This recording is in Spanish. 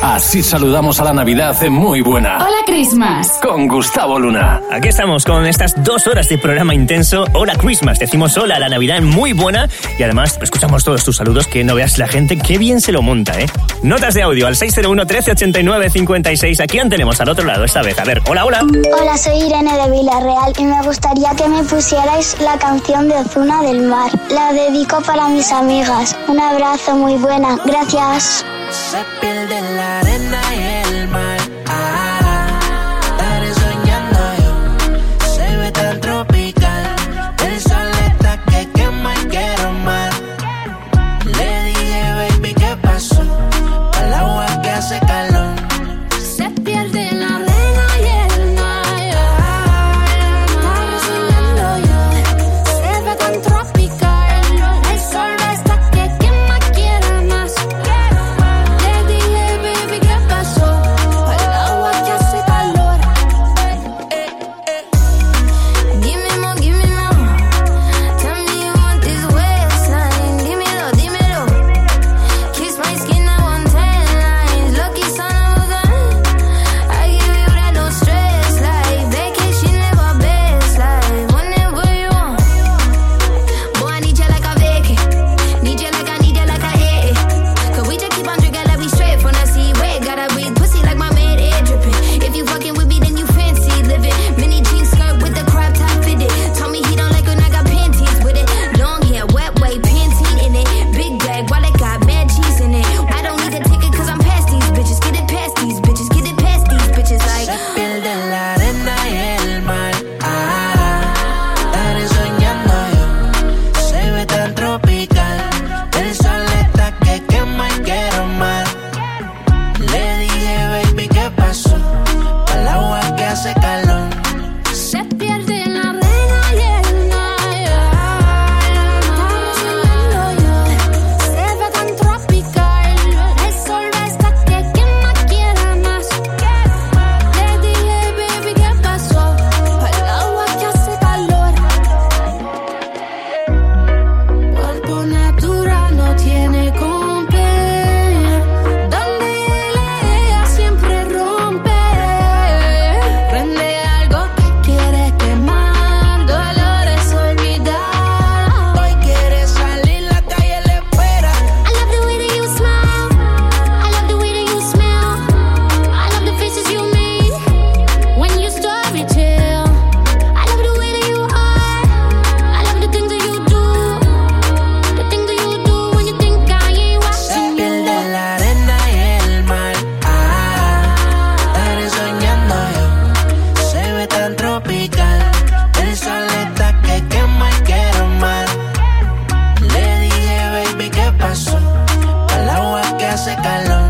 Así saludamos a la Navidad en Muy Buena. Hola Christmas. Con Gustavo Luna. Aquí estamos con estas 2 horas de programa intenso. Hola Christmas. Decimos hola a la Navidad en Muy Buena. Y además escuchamos todos tus saludos, que no veas la gente qué bien se lo monta, ¿eh? Notas de audio al 601 13 89 56. ¿A quién tenemos al otro lado esta vez? A ver, hola, hola. Hola, soy Irene de Villarreal y me gustaría que me pusierais la canción de Ozuna del Mar. La dedico para mis amigas. Un abrazo, Muy Buena. Gracias. Se pierde en la arena y el mar. Estaré soñando yo. Se ve tan tropical. El sol está que quema y quiero más. Le dije, baby, ¿qué pasó? El agua que hace calor. Se pierde en la arena y el mar. Estaré soñando yo. Se ve tan tropical. El sol está que quema y quiero más. Hace calor.